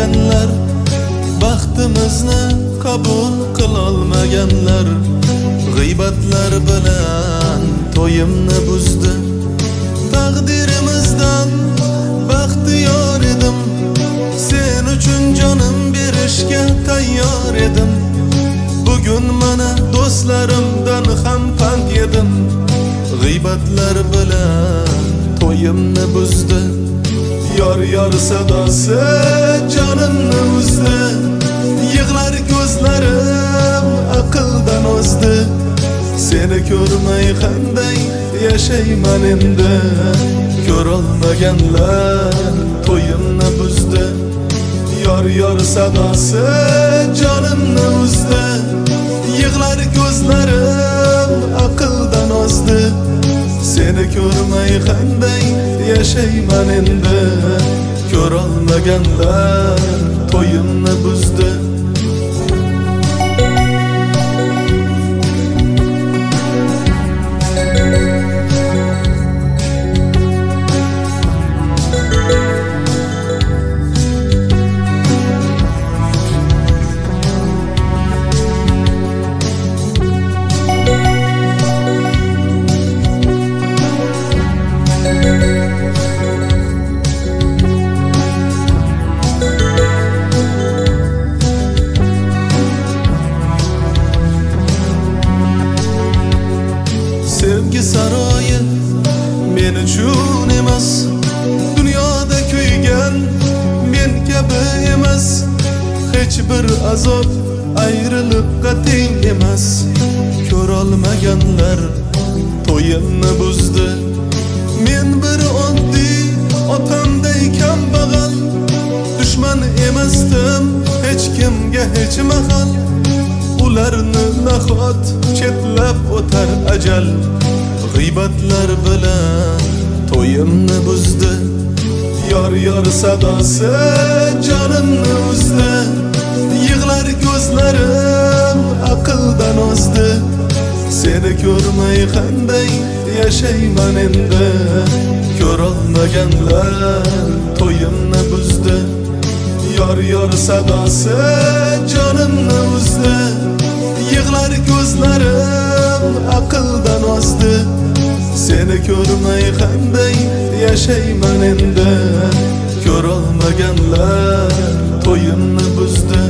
olmaganlar, baxtimizni qabul qilolmaganlar, g'iybatlar bilan to'yimni buzdi. Taqdirimizdan baxtiyor edim, sen uchun jonim berishga tayyor edim. Bugun mana do'stlarimdan ham pand yedim, g'iybatlar bilan to'yimni buzdi. Yor yor sadosi jonimni uzdi, yig'lar ko'zlarim aqldan ozdi. Seni ko'rmay qanday yashayman endi, ko'rolmaganlar to'yimni buzdi. Yor yor sadosi jonimni uzdi, yig'lar ko'zlarim aqldan ozdi. Seni ko'rmay qanday yashayman endi, ko'rolmaganlar to'yimni buzdi. Sevgi saroyi men uchun emas, dunyoda kuygan men kabi emas. Hech bir azob ayriliqqa teng emas, ko'rolmaganlar to'yimni buzdi. Men bir oddiy otamday kambag'al, dushman emasdim hech kimga hech mahal. Ularni nahot chetlab o'tar ajal, g'iybatlar bilan to'yimni buzdi. Yor yor sadosi jonimni uzdi, yig'lar ko'zlarim aqldan ozdi. Seni ko'rmay qanday yashayman endi, ko'rolmaganlar to'yimni buzdi. Yor yor sadosi jonimni uzdi, yig'lar ko'zlarim aqldan ozdi. Seni ko'rmay qanday yashayman endi, ko'rolmaganlar to'yimni buzdi.